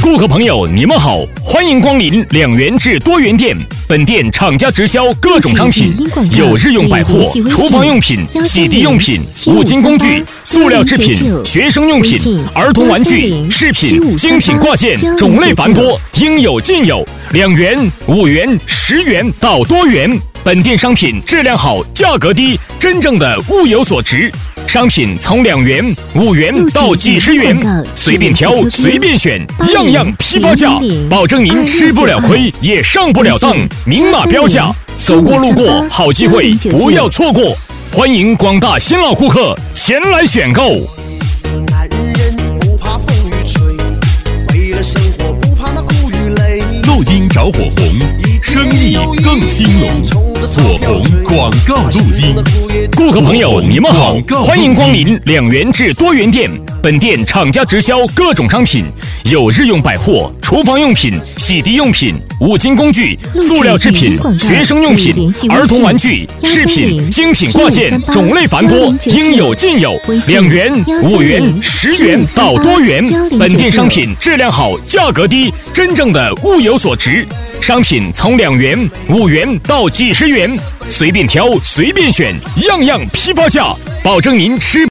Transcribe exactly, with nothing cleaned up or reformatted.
顾客朋友，你们好，欢迎光临两元至多元店。本店厂家直销各种商品，有日用百货、厨房用品、洗涤用品、五金工具、塑料制品、学生用品、儿童玩具、饰品、精品挂件，种类繁多，应有尽有。两元、五元、十元到多元。本店商品质量好，价格低，真正的物有所值。商品从两元、五元到几十元，随便挑，随便选，样样批发价，保证您吃不了亏，也上不了当，明码标价。走过路过，好机会，不要错过。欢迎广大新老顾客前来选购。 男人不怕风雨吹，为了生活不怕那苦与累。 录音着火红，生意更兴隆。火红广告录音。 顾客朋友，你们好，欢迎光临两元至多元店。本店厂家直销各种商品，有日用百货、厨房用品、洗涤用品、五金工具、塑料制品、学生用品、儿童玩具、饰品、精品挂件，种类繁多，应有尽有。两元、五元、十元到多元。本店商品质量好，价格低，真正的物有所值。商品从两元、五元到几十元，随便挑，随便选，样样批发价，保证您吃